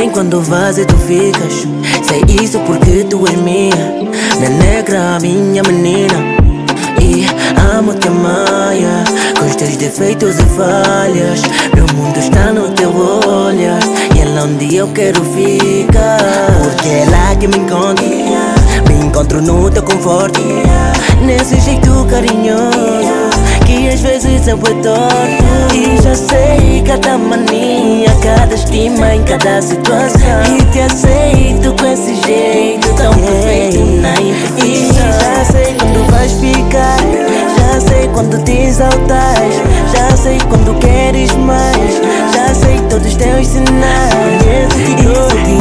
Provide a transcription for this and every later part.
bem quando vais e tu ficas. Sei isso porque tu és minha negra, minha menina. E amo-te a maia, com os teus defeitos e falhas. Meu mundo está no teu olhar, e é lá onde eu quero ficar. Porque é lá que me encontro no teu conforto, nesse jeito carinhoso que às vezes eu é torto. E já sei cada mania, cada estima em cada situação, e te aceito com esse jeito tão perfeito na imperfeição. E já sei quando vais ficar, já sei quando te exaltas, já sei quando queres mais, já sei todos os teus sinais. Conheço-te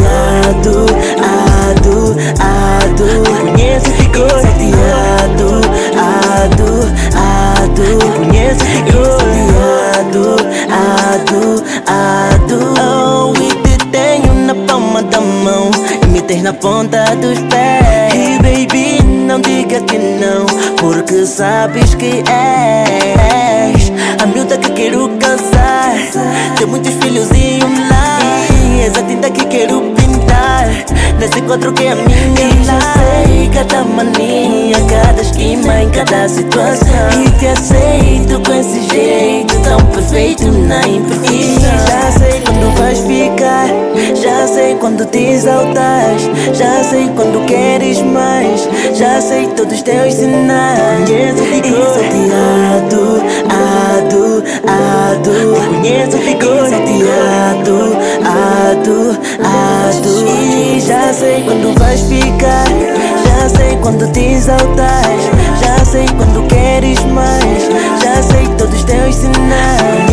conheço-te oh, e te tenho na palma da mão e me tens na ponta dos pés. E baby, não diga que não, porque sabes que és a miúda que quero casar, ter muitos filhos e um lar. E és a tinta que quero pintar nesse quadro que é a minha. E já sei cada mania, cada esquema em cada situação, e te aceito com esse jeito tão perfeito na imperfeição. E já sei quando vais ficar, já sei quando te exaltas, já sei quando queres mais, já sei todos os teus sinais. Conheço-te e já sei quando vais ficar, já sei quando te exaltas, já sei quando queres mais, já sei todos os teus sinais.